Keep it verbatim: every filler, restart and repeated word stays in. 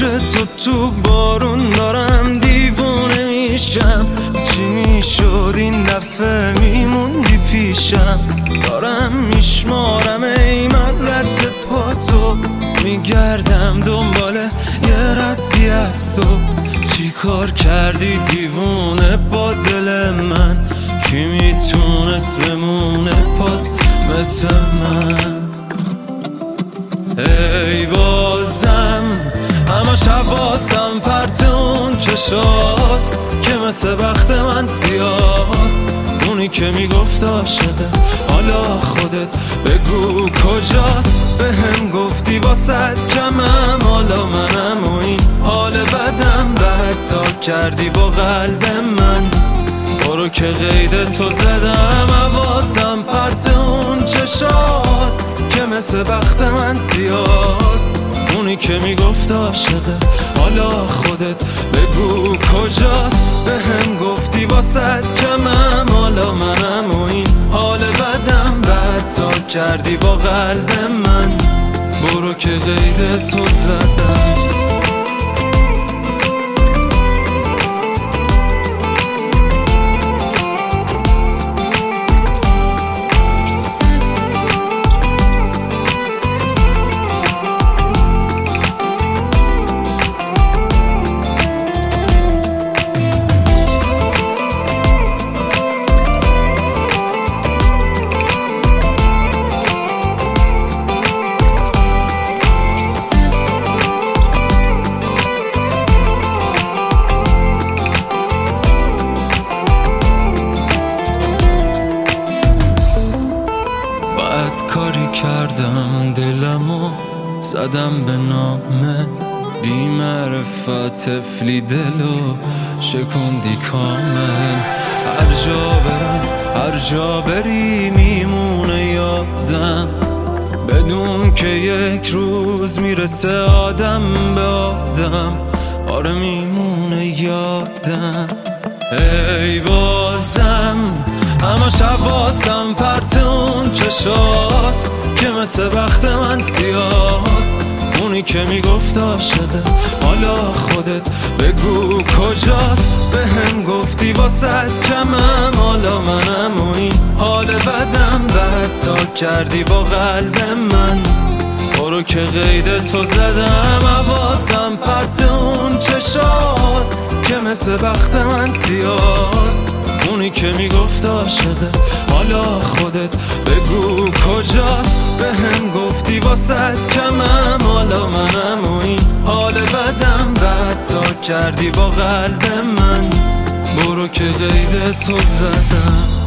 عطر تو تو بارون دارم دیوونه میشم. چی میشد این دفعه میموندی پیشم؟ دارم میشمارم ای من رد پاتو، میگردم دنبال یه ردی از تو. چی کار کردی دیوونه با دل من؟ کی میتونست بمونه پاد مثل من؟ ای بازم اما شباسم پرت اون چشاست که مثل بخت من سیاست. اونی که میگفت عاشقه حالا خودت بگو کجاست؟ به هم گفتی واسد کمم حالا منم و این حال بدم بد تا کردی با قلب من. برو که قید تو زدم حواسم پرت اون چشاست که مثل بخت من سیاست. اونی که میگفت عاشقه حالا خودت بگو کجاست؟ به هم گفتی واسد کمم حالا منم و این حال بدم بد تا کردی با قلب من. برو که قید تو زدم. کاری کردم دلمو زدم به نامه بی معرفت طفلی دلو شکوندی کامل. هر جا برم هر جا بری میمونه یادم بدون که یک روز میرسه آدم به آدم. آره میمونه یادم. ای بازم اما شباسم پرت اون چشاست که مثل بخت من سیاست. اونی که میگفت عاشقه حالا خودت بگو کجاست؟ به هم گفتی واسد کمم حالا منم و این حال بدم بد تا کردی با قلب من. برو که قید تو زدم حواسم پرت اون چشاست که مثل بخت من سیاست. اونی که میگفت عاشقه حالا خودت بگو کجاست؟ به هم گفتی واسد کمم حالا منم و این حال بدم بد تا کردی با قلب من. برو که قید تو زدم.